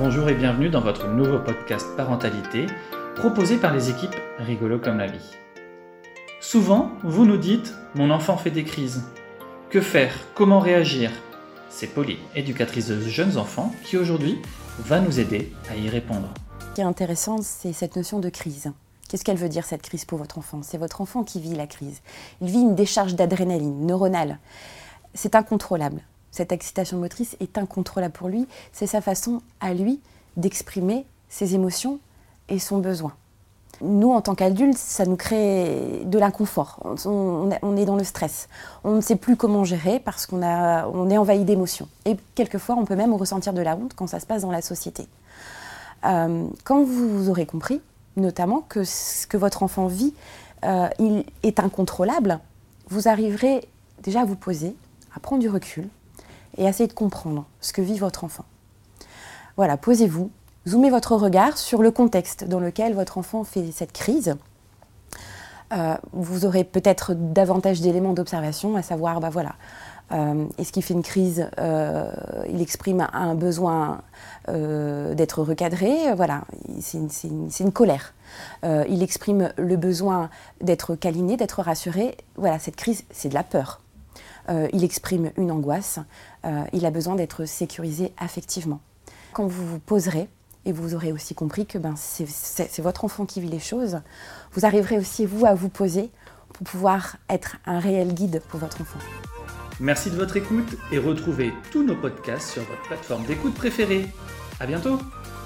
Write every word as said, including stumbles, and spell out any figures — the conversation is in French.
Bonjour et bienvenue dans votre nouveau podcast Parentalité, proposé par les équipes Rigolo comme la vie. Souvent, vous nous dites « Mon enfant fait des crises ». Que faire ? Comment réagir ? C'est Pauline, éducatrice de jeunes enfants, qui aujourd'hui va nous aider à y répondre. Ce qui est intéressant, c'est cette notion de crise. Qu'est-ce qu'elle veut dire, cette crise, pour votre enfant ? C'est votre enfant qui vit la crise. Il vit une décharge d'adrénaline neuronale. C'est incontrôlable. Cette excitation motrice est incontrôlable pour lui. C'est sa façon, à lui, d'exprimer ses émotions et son besoin. Nous, en tant qu'adultes, ça nous crée de l'inconfort. On, on est dans le stress. On ne sait plus comment gérer parce qu'on a, on est envahi d'émotions. Et quelquefois, on peut même ressentir de la honte quand ça se passe dans la société. Euh, quand vous aurez compris, notamment, que ce que votre enfant vit euh, il est incontrôlable, vous arriverez déjà à vous poser, à prendre du recul et à essayer de comprendre ce que vit votre enfant. Voilà, posez-vous, zoomez votre regard sur le contexte dans lequel votre enfant fait cette crise. Euh, vous aurez peut-être davantage d'éléments d'observation, à savoir, bah voilà, euh, est-ce qu'il fait une crise, euh, il exprime un besoin euh, d'être recadré, voilà, c'est une, c'est une, c'est une colère. Euh, il exprime le besoin d'être câliné, d'être rassuré, voilà, cette crise, c'est de la peur. Euh, il exprime une angoisse, euh, il a besoin d'être sécurisé affectivement. Quand vous vous poserez, et vous aurez aussi compris que ben, c'est, c'est, c'est votre enfant qui vit les choses, vous arriverez aussi, vous, à vous poser pour pouvoir être un réel guide pour votre enfant. Merci de votre écoute et retrouvez tous nos podcasts sur votre plateforme d'écoute préférée. À bientôt!